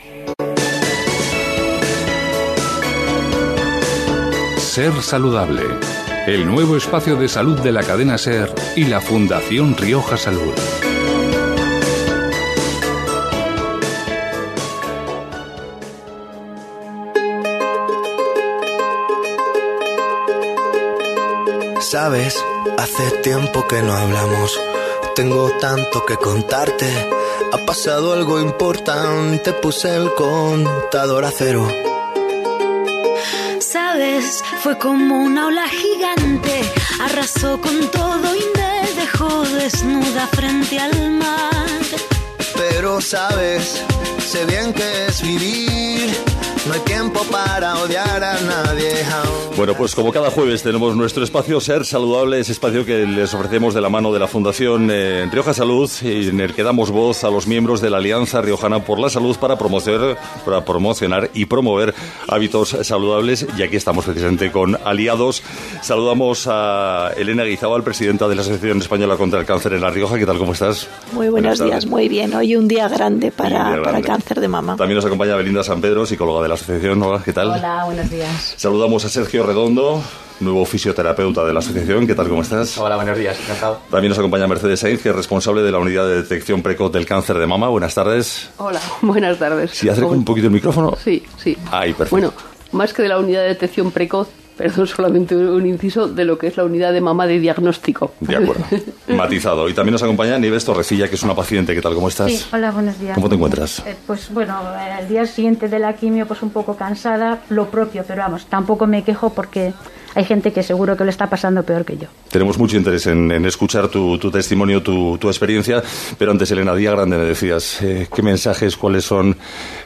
Ser Saludable, el nuevo espacio de salud de la cadena SER y la Fundación Rioja Salud. Sabes, hace tiempo que no hablamos, tengo tanto que contarte. Ha pasado algo importante, puse el contador a cero. Sabes, fue como una ola gigante, arrasó con todo y me dejó desnuda frente al mar. Pero sabes, sé bien que es vivir, no hay tiempo para odiar a nadie. Bueno, pues como cada jueves tenemos nuestro espacio Ser Saludable, ese espacio que les ofrecemos de la mano de la Fundación Rioja Salud, en el que damos voz a los miembros de la Alianza Riojana por la Salud para promocionar y promover hábitos saludables. Y aquí estamos precisamente con aliados. Saludamos a Elena Guizábal, presidenta de la Asociación Española contra el Cáncer en La Rioja. ¿Qué tal? ¿Cómo estás? Muy buenos días, muy bien. Hoy un día grande para el cáncer de mama. También nos acompaña Belinda San Pedro, psicóloga de la asociación. Hola, ¿qué tal? Hola, buenos días. Saludamos a Sergio Redondo, nuevo fisioterapeuta de la asociación. ¿Qué tal? ¿Cómo estás? Hola, buenos días. Encantado. También nos acompaña Mercedes Sainz, que es responsable de la unidad de detección precoz del cáncer de mama. Buenas tardes. Hola, buenas tardes. ¿Sí acerca un poquito el micrófono? Sí. Ahí, perfecto. Bueno, más que de la unidad de detección precoz, perdón, solamente un inciso de lo que es la unidad de mama de diagnóstico. De acuerdo, matizado. Y también nos acompaña Nieves Torrecilla, que es una paciente. ¿Qué tal? ¿Cómo estás? Sí, hola, buenos días. ¿Cómo te encuentras? Pues bueno, el día siguiente de la quimio, pues un poco cansada, lo propio, pero vamos, tampoco me quejo porque hay gente que seguro que lo está pasando peor que yo. Tenemos mucho interés en escuchar tu testimonio, tu experiencia, pero antes, Elena, día grande me decías. ¿Qué mensajes, cuáles son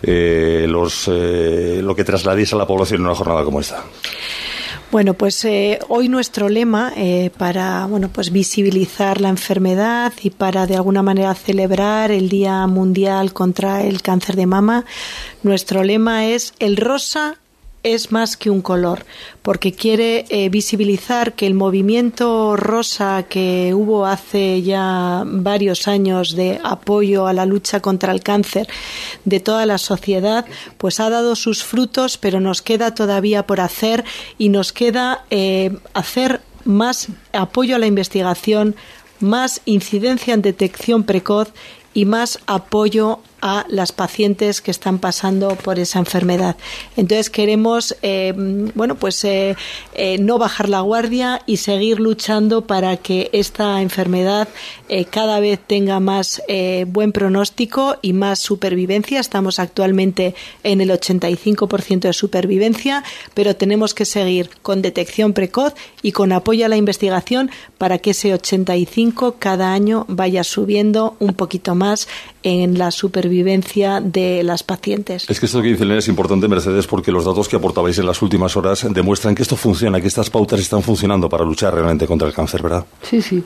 lo que trasladéis a la población en una jornada como esta? Bueno, pues hoy nuestro lema para pues visibilizar la enfermedad y para de alguna manera celebrar el Día Mundial contra el Cáncer de Mama, nuestro lema es el rosa es más que un color, porque quiere visibilizar que el movimiento rosa que hubo hace ya varios años de apoyo a la lucha contra el cáncer de toda la sociedad, pues ha dado sus frutos, pero nos queda todavía por hacer y nos queda hacer más apoyo a la investigación, más incidencia en detección precoz y más apoyo a las pacientes que están pasando por esa enfermedad. Entonces queremos no bajar la guardia y seguir luchando para que esta enfermedad cada vez tenga más buen pronóstico y más supervivencia. Estamos actualmente en el 85% de supervivencia, pero tenemos que seguir con detección precoz y con apoyo a la investigación para que ese 85 cada año vaya subiendo un poquito más en la supervivencia de las pacientes. Es que esto que dice Elena es importante, Mercedes, porque los datos que aportabais en las últimas horas demuestran que esto funciona, que estas pautas están funcionando para luchar realmente contra el cáncer, ¿verdad? Sí.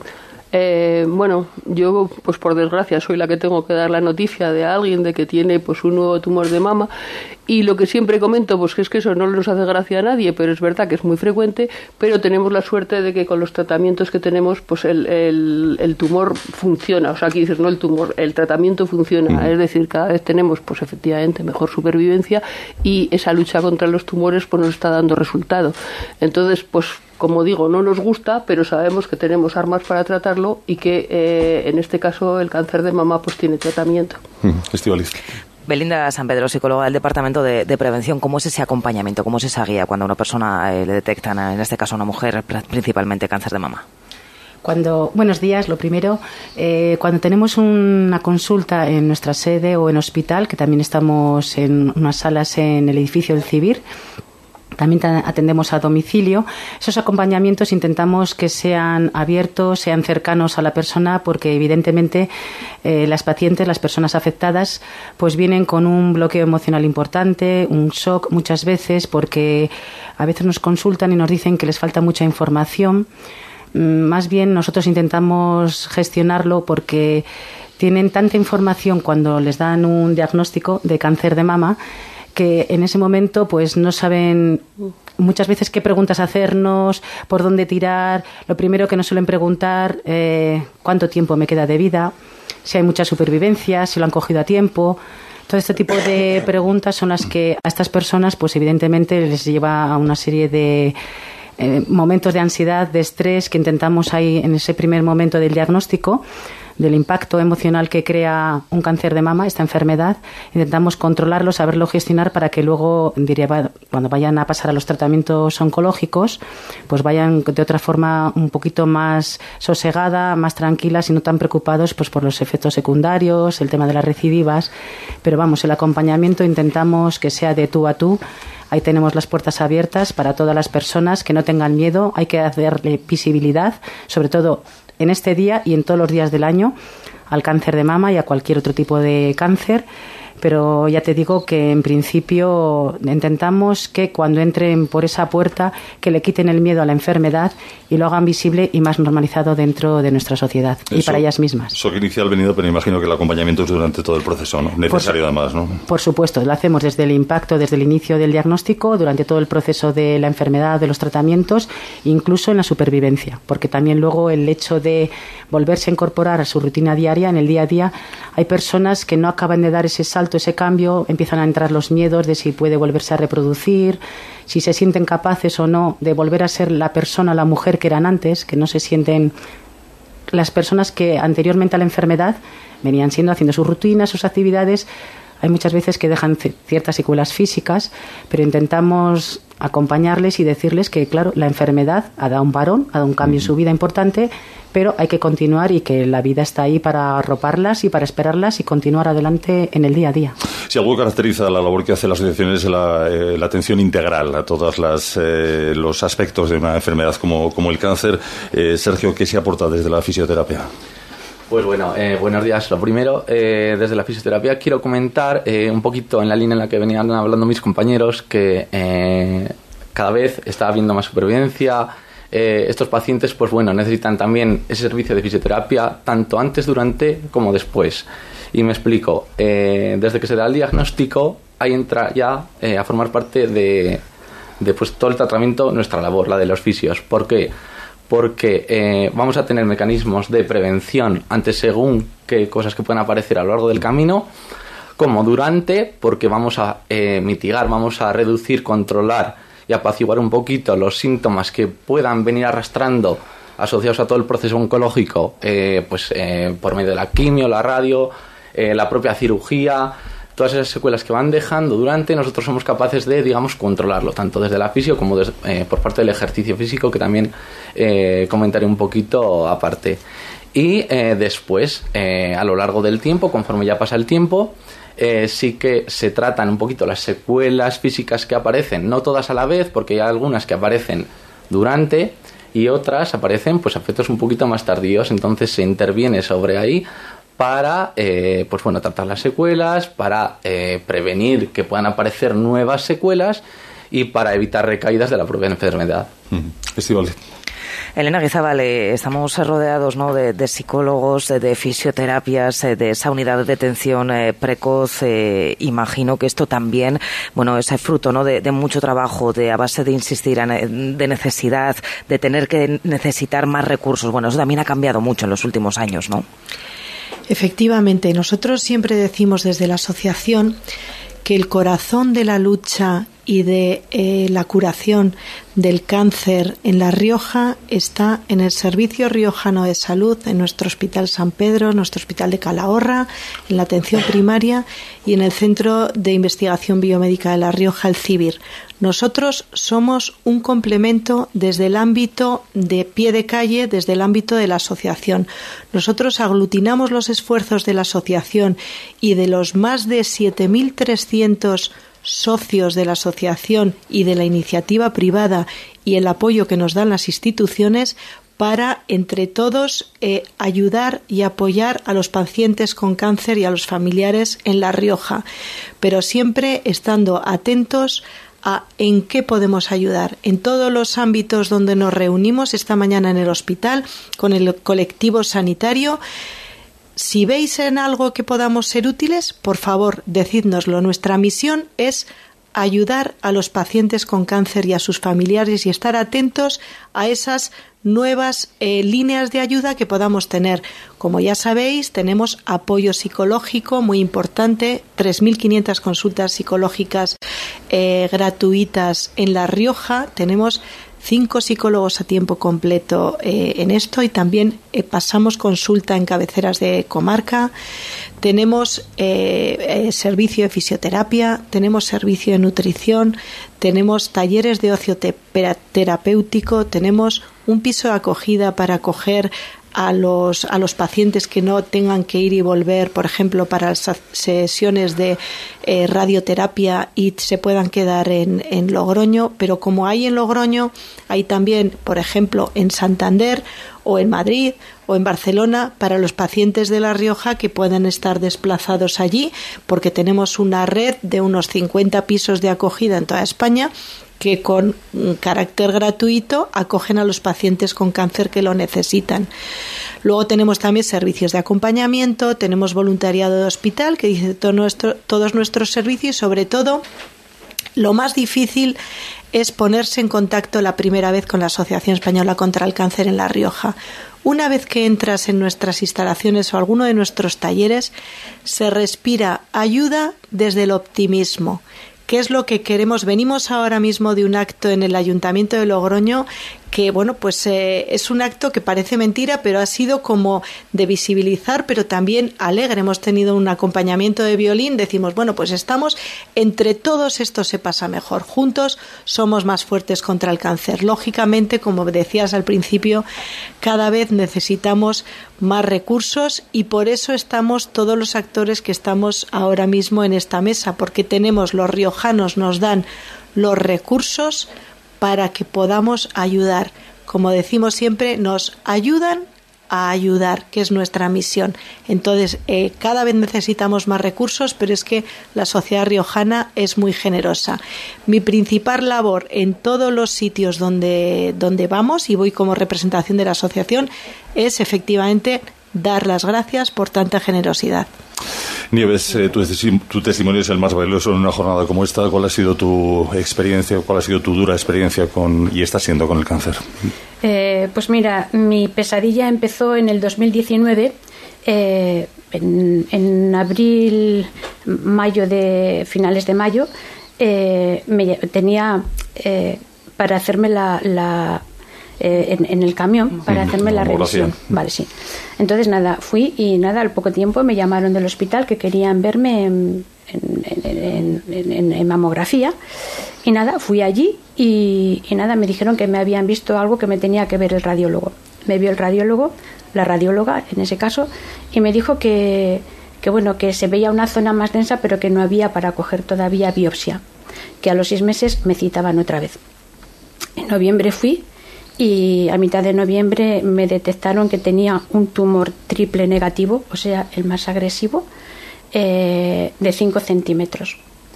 Bueno, yo pues por desgracia soy la que tengo que dar la noticia de alguien de que tiene pues un nuevo tumor de mama, y lo que siempre comento pues que es que eso no nos hace gracia a nadie, pero es verdad que es muy frecuente, pero tenemos la suerte de que con los tratamientos que tenemos pues el tumor funciona, o sea, aquí dices no el tumor, el tratamiento funciona, es decir, cada vez tenemos pues efectivamente mejor supervivencia y esa lucha contra los tumores pues nos está dando resultado. Entonces pues como digo, no nos gusta, pero sabemos que tenemos armas para tratarlo y que en este caso el cáncer de mama pues tiene tratamiento. Estíbaliz. Belinda San Pedro, psicóloga del Departamento de Prevención. ¿Cómo es ese acompañamiento, cómo es esa guía cuando a una persona le detectan, en este caso a una mujer, principalmente cáncer de mama? Buenos días, lo primero, cuando tenemos una consulta en nuestra sede o en hospital, que también estamos en unas salas en el edificio del CIBIR, también atendemos a domicilio. Esos acompañamientos intentamos que sean abiertos, sean cercanos a la persona, porque evidentemente las pacientes, las personas afectadas, pues vienen con un bloqueo emocional importante, un shock muchas veces, porque a veces nos consultan y nos dicen que les falta mucha información. Más bien nosotros intentamos gestionarlo porque tienen tanta información cuando les dan un diagnóstico de cáncer de mama que en ese momento pues no saben muchas veces qué preguntas hacernos, por dónde tirar. Lo primero que nos suelen preguntar, cuánto tiempo me queda de vida, si hay mucha supervivencia, si lo han cogido a tiempo. Todo este tipo de preguntas son las que a estas personas, pues evidentemente les lleva a una serie de momentos de ansiedad, de estrés, que intentamos ahí en ese primer momento del diagnóstico, del impacto emocional que crea un cáncer de mama, esta enfermedad. Intentamos controlarlo, saberlo gestionar para que luego, cuando vayan a pasar a los tratamientos oncológicos, pues vayan de otra forma un poquito más sosegada, más tranquilas y no tan preocupados pues por los efectos secundarios, el tema de las recidivas. Pero vamos, el acompañamiento intentamos que sea de tú a tú. Ahí tenemos las puertas abiertas para todas las personas, que no tengan miedo. Hay que darle visibilidad, sobre todo en este día y en todos los días del año, al cáncer de mama y a cualquier otro tipo de cáncer. Pero ya te digo que en principio intentamos que cuando entren por esa puerta que le quiten el miedo a la enfermedad y lo hagan visible y más normalizado dentro de nuestra sociedad y para ellas mismas. Shock inicial venido, pero imagino que el acompañamiento es durante todo el proceso, ¿no? Necesario además, ¿no? Por supuesto, lo hacemos desde el impacto, desde el inicio del diagnóstico, durante todo el proceso de la enfermedad, de los tratamientos, incluso en la supervivencia, porque también luego el hecho de volverse a incorporar a su rutina diaria, en el día a día, hay personas que no acaban de dar ese salto, ese cambio, empiezan a entrar los miedos de si puede volverse a reproducir, si se sienten capaces o no de volver a ser la persona, la mujer que eran antes, que no se sienten las personas que anteriormente a la enfermedad venían haciendo sus rutinas, sus actividades. Hay muchas veces que dejan ciertas secuelas físicas, pero intentamos acompañarles y decirles que, claro, la enfermedad ha dado un parón, ha dado un cambio en su vida importante, pero hay que continuar y que la vida está ahí para arroparlas y para esperarlas y continuar adelante en el día a día. Si algo caracteriza la labor que hace la asociación es la atención integral a todos los aspectos de una enfermedad como el cáncer. Sergio, ¿qué se aporta desde la fisioterapia? Pues bueno, buenos días. Lo primero, desde la fisioterapia quiero comentar un poquito en la línea en la que venían hablando mis compañeros, que cada vez está habiendo más supervivencia. Estos pacientes, pues bueno, necesitan también ese servicio de fisioterapia tanto antes, durante como después. Y me explico. Desde que se da el diagnóstico, ahí entra ya a formar parte de pues todo el tratamiento, nuestra labor, la de los fisios. ¿Por qué? Porque vamos a tener mecanismos de prevención ante según qué cosas que puedan aparecer a lo largo del camino, como durante, porque vamos a mitigar, vamos a reducir, controlar y apaciguar un poquito los síntomas que puedan venir arrastrando asociados a todo el proceso oncológico, por medio de la quimio, la radio, la propia cirugía. Todas esas secuelas que van dejando durante, nosotros somos capaces de, digamos, controlarlo, tanto desde la fisio como por parte del ejercicio físico, que también comentaré un poquito aparte. Y después, a lo largo del tiempo, conforme ya pasa el tiempo, sí que se tratan un poquito las secuelas físicas que aparecen, no todas a la vez, porque hay algunas que aparecen durante y otras aparecen pues a efectos un poquito más tardíos. Entonces se interviene sobre ahí para tratar las secuelas, para prevenir que puedan aparecer nuevas secuelas y para evitar recaídas de la propia enfermedad. Estíbaliz. Elena Guizábal, estamos rodeados, ¿no?, de psicólogos, de fisioterapias, de esa unidad de detención precoz. Imagino que esto también, bueno, es fruto, ¿no?, de mucho trabajo, a base de insistir, de necesidad, de tener que necesitar más recursos. Bueno, eso también ha cambiado mucho en los últimos años, ¿no? Efectivamente, nosotros siempre decimos desde la asociación que el corazón de la lucha y de la curación del cáncer en La Rioja está en el Servicio Riojano de Salud, en nuestro Hospital San Pedro, nuestro Hospital de Calahorra, en la atención primaria y en el Centro de Investigación Biomédica de La Rioja, el CIBIR. Nosotros somos un complemento desde el ámbito de pie de calle, desde el ámbito de la asociación. Nosotros aglutinamos los esfuerzos de la asociación y de los más de 7.300 socios de la asociación y de la iniciativa privada y el apoyo que nos dan las instituciones para, entre todos, ayudar y apoyar a los pacientes con cáncer y a los familiares en La Rioja, pero siempre estando atentos a en qué podemos ayudar en todos los ámbitos donde nos reunimos. Esta mañana en el hospital con el colectivo sanitario. Si veis en algo que podamos ser útiles, por favor, decídnoslo. Nuestra misión es ayudar a los pacientes con cáncer y a sus familiares y estar atentos a esas nuevas líneas de ayuda que podamos tener. Como ya sabéis, tenemos apoyo psicológico muy importante, 3.500 consultas psicológicas gratuitas en La Rioja. Tenemos 5 psicólogos a tiempo completo en esto y también pasamos consulta en cabeceras de comarca. Tenemos servicio de fisioterapia, tenemos servicio de nutrición, tenemos talleres de ocio terapéutico, tenemos un piso de acogida para acoger a los pacientes que no tengan que ir y volver, por ejemplo, para las sesiones de radioterapia y se puedan quedar en Logroño, pero como hay en Logroño, hay también, por ejemplo, en Santander o en Madrid o en Barcelona para los pacientes de La Rioja que puedan estar desplazados allí, porque tenemos una red de unos 50 pisos de acogida en toda España que con carácter gratuito acogen a los pacientes con cáncer que lo necesitan. Luego tenemos también servicios de acompañamiento, tenemos voluntariado de hospital que dice todos nuestros servicios y sobre todo lo más difícil es ponerse en contacto la primera vez con la Asociación Española contra el Cáncer en La Rioja. Una vez que entras en nuestras instalaciones o alguno de nuestros talleres, se respira ayuda desde el optimismo. ¿Qué es lo que queremos? Venimos ahora mismo de un acto en el Ayuntamiento de Logroño que, bueno, pues es un acto que parece mentira, pero ha sido como de visibilizar, pero también alegre. Hemos tenido un acompañamiento de violín, decimos, bueno, pues estamos, entre todos esto se pasa mejor. Juntos somos más fuertes contra el cáncer. Lógicamente, como decías al principio, cada vez necesitamos más recursos y por eso estamos todos los actores que estamos ahora mismo en esta mesa, porque tenemos, los riojanos nos dan los recursos para que podamos ayudar. Como decimos siempre, nos ayudan a ayudar, que es nuestra misión. Entonces, cada vez necesitamos más recursos, pero es que la sociedad riojana es muy generosa. Mi principal labor en todos los sitios donde vamos, y voy como representación de la asociación, es efectivamente dar las gracias por tanta generosidad. Nieves, tu testimonio es el más valioso en una jornada como esta. ¿Cuál ha sido tu experiencia, cuál ha sido tu dura experiencia y está siendo con el cáncer? Pues mira, mi pesadilla empezó en el 2019, en abril, mayo, finales de mayo, tenía para hacerme en el camión para hacerme la revisión. Vale, sí. Entonces nada, fui y nada, al poco tiempo me llamaron del hospital que querían verme en mamografía y nada, fui allí y nada, me dijeron que me habían visto algo que me tenía que ver el radiólogo. Me vio el radiólogo, la radióloga en ese caso, y me dijo que bueno, que se veía una zona más densa pero que no había para coger todavía biopsia, que a los 6 meses me citaban otra vez. En noviembre fui y a mitad de noviembre me detectaron que tenía un tumor triple negativo, o sea, el más agresivo, de 5 centímetros.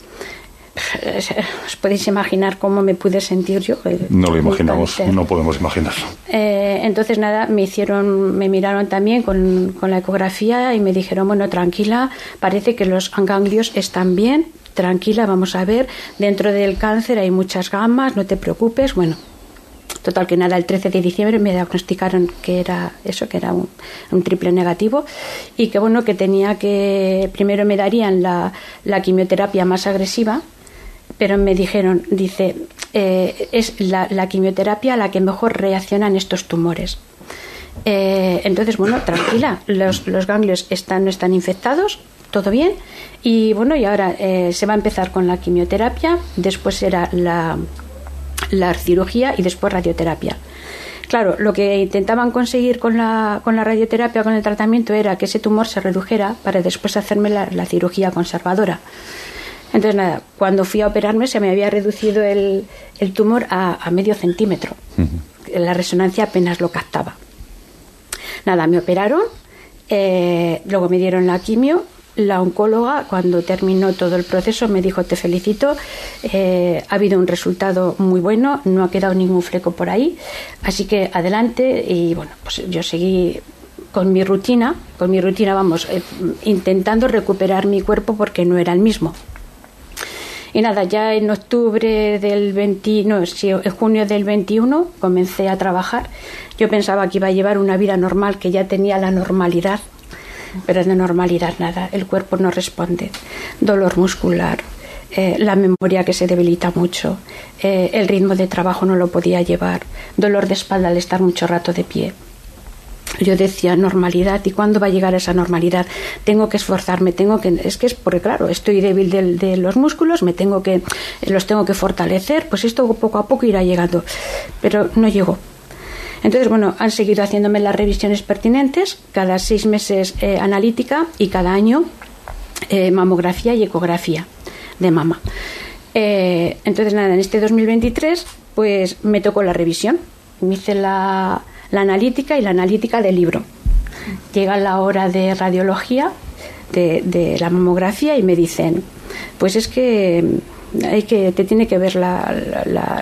¿Os podéis imaginar cómo me pude sentir yo? No lo imaginamos, no podemos imaginarlo. Entonces nada, me miraron también con la ecografía y me dijeron, bueno, tranquila, parece que los ganglios están bien, tranquila, vamos a ver, dentro del cáncer hay muchas gamas, no te preocupes, bueno. Total que nada, el 13 de diciembre me diagnosticaron que era eso, que era un triple negativo y que bueno, que tenía que, primero me darían la quimioterapia más agresiva, pero me dijeron, es la quimioterapia la que mejor reacciona en estos tumores. Entonces, bueno, tranquila, los ganglios no están infectados, todo bien, y bueno, y ahora se va a empezar con la quimioterapia, después será la cirugía y después radioterapia. Claro, lo que intentaban conseguir con la radioterapia, con el tratamiento, era que ese tumor se redujera para después hacerme la cirugía conservadora. Entonces nada, cuando fui a operarme se me había reducido el tumor a medio centímetro. La resonancia apenas lo captaba. Nada, me operaron, luego me dieron la quimio. La oncóloga, cuando terminó todo el proceso, me dijo, te felicito, ha habido un resultado muy bueno, no ha quedado ningún fleco por ahí, así que adelante. Y bueno, pues yo seguí con mi rutina, intentando recuperar mi cuerpo porque no era el mismo. Y nada, ya en octubre del en junio del 21 comencé a trabajar. Yo pensaba que iba a llevar una vida normal, que ya tenía la normalidad, pero de normalidad nada, el cuerpo no responde. Dolor muscular, la memoria que se debilita mucho, el ritmo de trabajo no lo podía llevar, dolor de espalda al estar mucho rato de pie. Yo decía, normalidad, ¿y cuándo va a llegar esa normalidad? Tengo que esforzarme, es porque claro, estoy débil de los músculos, los tengo que fortalecer, pues esto poco a poco irá llegando, pero no llegó. Entonces, bueno, han seguido haciéndome las revisiones pertinentes, cada 6 meses analítica y cada año mamografía y ecografía de mama. Entonces, nada, en este 2023, pues me tocó la revisión, me hice la analítica y la analítica del libro. Llega la hora de radiología de la mamografía y me dicen, pues es que te tiene que ver la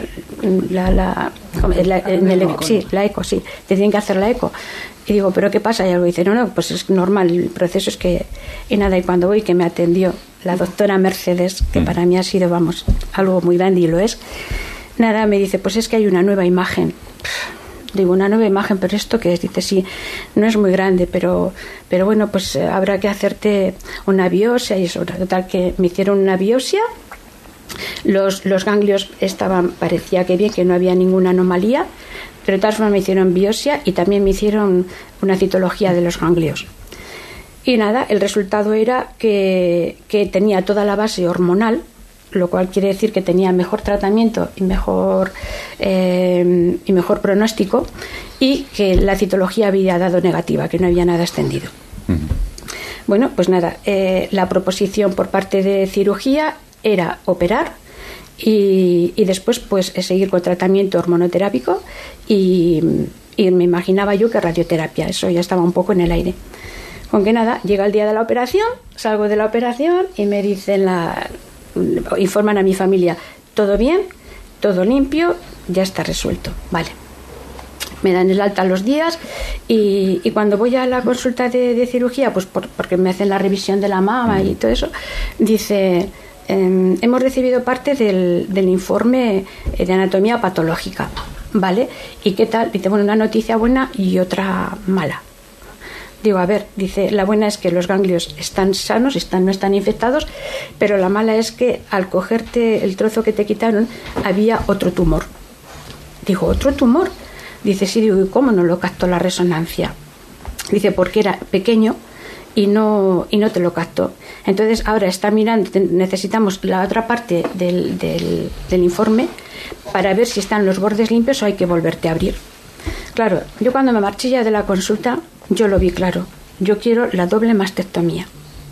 eco, sí, te tienen que hacer la eco. Y digo, ¿pero qué pasa? Y algo dice, no, pues es normal, el proceso es que... Y nada, y cuando voy, que me atendió la doctora Mercedes, que para mí ha sido, vamos, algo muy grande y lo es, nada, me dice, pues es que hay una nueva imagen. Digo, una nueva imagen, pero ¿esto qué es? Dice, sí, no es muy grande, pero bueno, pues habrá que hacerte una biopsia y eso. Total, que me hicieron una biopsia, los ganglios parecía que bien, que no había ninguna anomalía, pero de todas formas me hicieron biopsia y también me hicieron una citología de los ganglios. Y nada, el resultado era que tenía toda la base hormonal, lo cual quiere decir que tenía mejor tratamiento y mejor pronóstico, y que la citología había dado negativa, que no había nada extendido. Bueno, pues nada, la proposición por parte de cirugía era operar y después pues seguir con tratamiento hormonoterápico y me imaginaba yo que radioterapia, eso ya estaba un poco en el aire. Con que nada, llega el día de la operación, salgo de la operación y me dicen informan a mi familia, todo bien, todo limpio, ya está resuelto, vale. Me dan el alta los días y cuando voy a la consulta de cirugía, pues porque me hacen la revisión de la mama y todo eso, dice, hemos recibido parte del informe de anatomía patológica, ¿vale? ¿Y qué tal? Dice, bueno, una noticia buena y otra mala. Digo, a ver, dice, la buena es que los ganglios están sanos, no están infectados, pero la mala es que al cogerte el trozo que te quitaron había otro tumor. Digo, ¿otro tumor? Dice, sí, digo, ¿y cómo no lo captó la resonancia? Dice, porque era pequeño y no te lo captó. Entonces ahora está mirando, necesitamos la otra parte del informe para ver si están los bordes limpios o hay que volverte a abrir. Claro, yo cuando me marché ya de la consulta, yo lo vi claro. Yo quiero la doble mastectomía.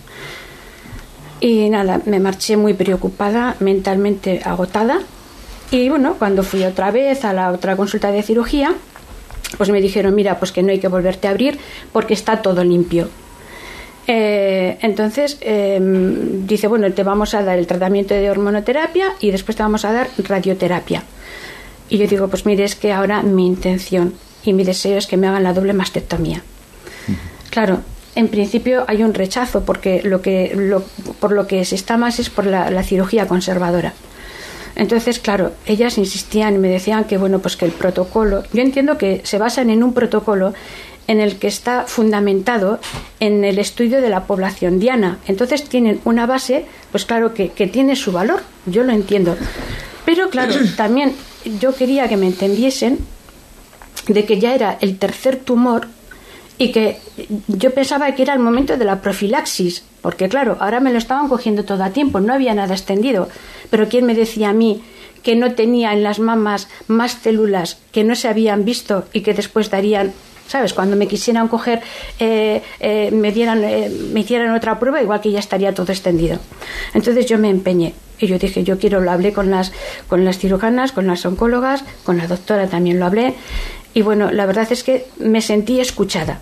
Y nada, me marché muy preocupada, mentalmente agotada. Y bueno, cuando fui otra vez a la otra consulta de cirugía, pues me dijeron, mira, pues que no hay que volverte a abrir porque está todo limpio. Entonces dice, bueno, te vamos a dar el tratamiento de hormonoterapia y después te vamos a dar radioterapia. Y yo digo, pues mire, es que ahora mi intención y mi deseo es que me hagan la doble mastectomía. Claro, en principio hay un rechazo porque por lo que se está más es por la cirugía conservadora. Entonces, claro, ellas insistían y me decían que bueno, pues que el protocolo, yo entiendo que se basan en un protocolo en el que está fundamentado en el estudio de la población diana. Entonces tienen una base, pues claro que tiene su valor, yo lo entiendo. Pero claro, también yo quería que me entendiesen de que ya era el tercer tumor y que yo pensaba que era el momento de la profilaxis, porque claro, ahora me lo estaban cogiendo todo a tiempo, no había nada extendido, pero ¿quién me decía a mí que no tenía en las mamas más células que no se habían visto y que después darían, ¿sabes? Cuando me quisieran coger, me hicieran otra prueba, igual que ya estaría todo extendido. Entonces yo me empeñé y yo dije, yo quiero, lo hablé con las cirujanas, con las oncólogas, con la doctora también lo hablé, y bueno, la verdad es que me sentí escuchada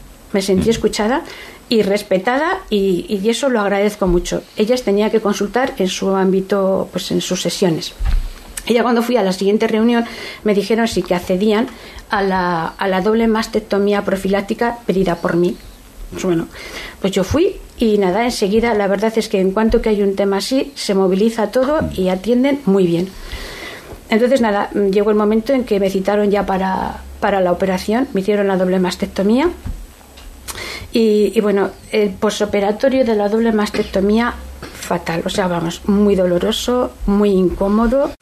y respetada, y eso lo agradezco mucho. Ellas tenían que consultar en su ámbito, pues en sus sesiones. Y ya cuando fui a la siguiente reunión me dijeron sí que accedían a la doble mastectomía profiláctica pedida por mí. Pues bueno, pues yo fui Y nada, enseguida, la verdad es que en cuanto que hay un tema así, se moviliza todo y atienden muy bien. Entonces, nada, llegó el momento en que me citaron ya para la operación, me hicieron la doble mastectomía. Y bueno, el posoperatorio de la doble mastectomía, fatal, o sea, vamos, muy doloroso, muy incómodo.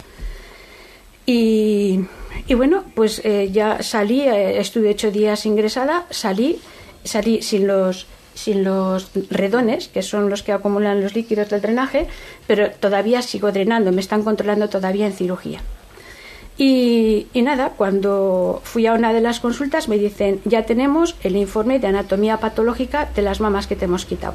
Y bueno, pues ya salí, estuve 8 días ingresada, salí sin los redones, que son los que acumulan los líquidos del drenaje, pero todavía sigo drenando, me están controlando todavía en cirugía. Y nada, cuando fui a una de las consultas me dicen, ya tenemos el informe de anatomía patológica de las mamas que te hemos quitado.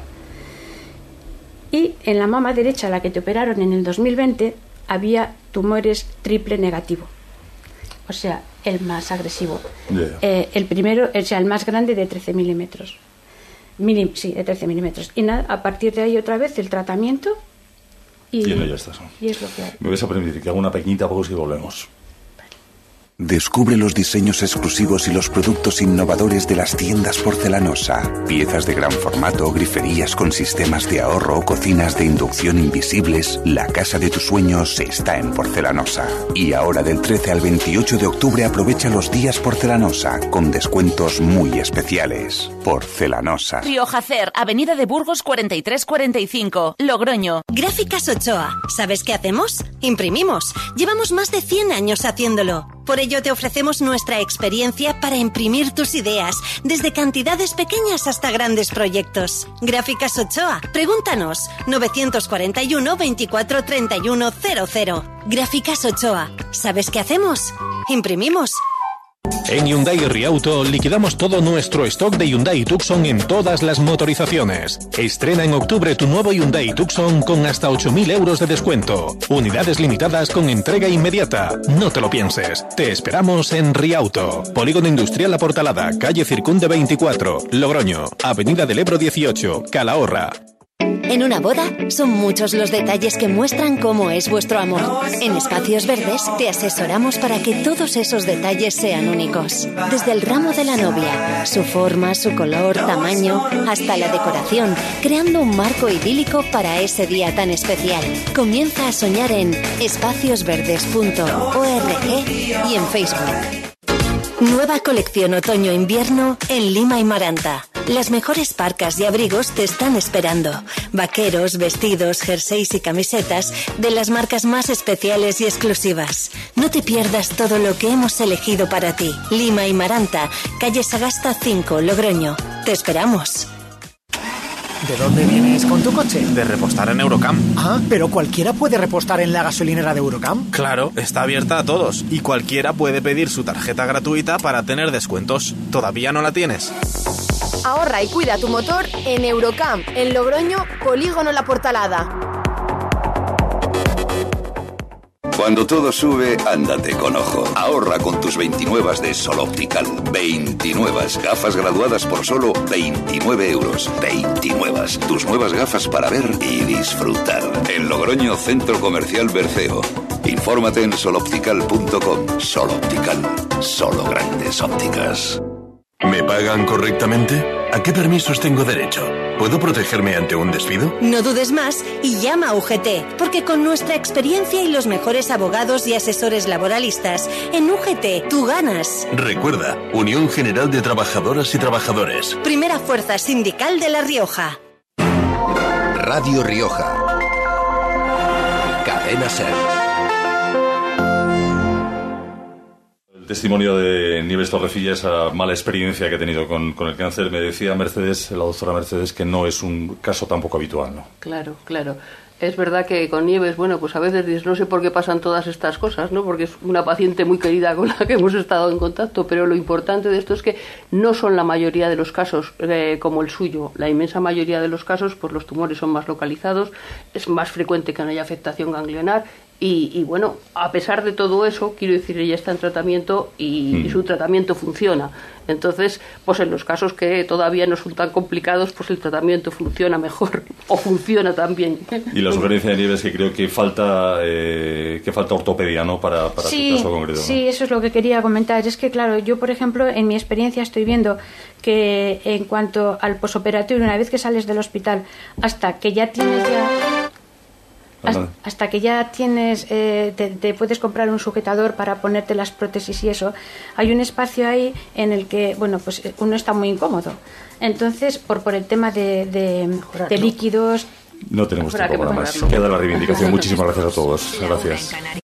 Y en la mama derecha, la que te operaron en el 2020, había tumores triple negativo. O sea, el más agresivo. Yeah. El primero, o sea, el más grande de 13 milímetros. Sí, de 13 milímetros. Y nada, a partir de ahí otra vez el tratamiento y ya estás. Y es lo que hay. Me vais a permitir que haga una pequeñita pausa y volvemos. Descubre los diseños exclusivos y los productos innovadores de las tiendas Porcelanosa. Piezas de gran formato, griferías con sistemas de ahorro, cocinas de inducción invisibles. La casa de tus sueños está en Porcelanosa. Y ahora del 13 al 28 de octubre aprovecha los días Porcelanosa con descuentos muy especiales. Porcelanosa. Rioja Cer, Avenida de Burgos 4345, Logroño. Gráficas Ochoa. ¿Sabes qué hacemos? Imprimimos. Llevamos más de 100 años haciéndolo. Por ello te ofrecemos nuestra experiencia para imprimir tus ideas, desde cantidades pequeñas hasta grandes proyectos. Gráficas Ochoa. Pregúntanos. 941 24 31 00. Gráficas Ochoa. ¿Sabes qué hacemos? Imprimimos. En Hyundai Riauto liquidamos todo nuestro stock de Hyundai Tucson en todas las motorizaciones. Estrena en octubre tu nuevo Hyundai Tucson con hasta 8.000 euros de descuento. Unidades limitadas con entrega inmediata. No te lo pienses. Te esperamos en Riauto. Polígono Industrial La Portalada, calle Circunde 24, Logroño, Avenida del Ebro 18, Calahorra. En una boda son muchos los detalles que muestran cómo es vuestro amor. En Espacios Verdes te asesoramos para que todos esos detalles sean únicos. Desde el ramo de la novia, su forma, su color, tamaño, hasta la decoración, creando un marco idílico para ese día tan especial. Comienza a soñar en espaciosverdes.org y en Facebook. Nueva colección otoño-invierno en Lima y Maranta. Las mejores parcas y abrigos te están esperando. Vaqueros, vestidos, jerseys y camisetas de las marcas más especiales y exclusivas. No te pierdas todo lo que hemos elegido para ti. Lima y Maranta, calle Sagasta 5, Logroño. Te esperamos. ¿De dónde vienes con tu coche? De repostar en Eurocam. Ah, pero cualquiera puede repostar en la gasolinera de Eurocam. Claro, está abierta a todos y cualquiera puede pedir su tarjeta gratuita para tener descuentos. ¿Todavía no la tienes? Ahorra y cuida tu motor en Eurocam, en Logroño, Polígono La Portalada. Cuando todo sube, ándate con ojo. Ahorra con tus 29 de Sol Optical. 29 gafas graduadas por solo 29 euros. 29. Tus nuevas gafas para ver y disfrutar. En Logroño, Centro Comercial Berceo. Infórmate en soloptical.com. Sol Optical. Solo grandes ópticas. ¿Me pagan correctamente? ¿A qué permisos tengo derecho? ¿Puedo protegerme ante un despido? No dudes más y llama a UGT, porque con nuestra experiencia y los mejores abogados y asesores laboralistas, en UGT tú ganas. Recuerda, Unión General de Trabajadoras y Trabajadores. Primera fuerza sindical de La Rioja. Radio Rioja. Cadena SER. El testimonio de Nieves Torrecilla, esa mala experiencia que ha tenido con el cáncer, me decía Mercedes, la doctora Mercedes, que no es un caso tampoco habitual, ¿no? Claro, claro. Es verdad que con Nieves, bueno, pues a veces dices, no sé por qué pasan todas estas cosas, ¿no? Porque es una paciente muy querida con la que hemos estado en contacto, pero lo importante de esto es que no son la mayoría de los casos como el suyo. La inmensa mayoría de los casos, pues los tumores son más localizados, es más frecuente que no haya afectación ganglionar Y bueno, a pesar de todo eso, quiero decir, ella está en tratamiento y su tratamiento funciona. Entonces, pues en los casos que todavía no son tan complicados, pues el tratamiento funciona mejor o funciona también. Y la sugerencia de Nieves, que creo que falta ortopedia, ¿no? Para sí, tu caso concreto, ¿no? Sí, eso es lo que quería comentar. Es que, claro, yo, por ejemplo, en mi experiencia estoy viendo que en cuanto al posoperatorio, una vez que sales del hospital, hasta que ya tienes te puedes comprar un sujetador para ponerte las prótesis y eso, hay un espacio ahí en el que, bueno, pues uno está muy incómodo. Entonces, por el tema de líquidos... No tenemos tiempo para más. Queda la reivindicación. Muchísimas gracias a todos. Gracias.